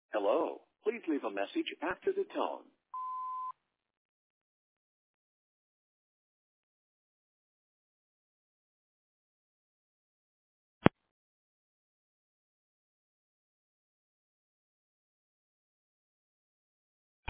Hello. Please leave a message after the tone.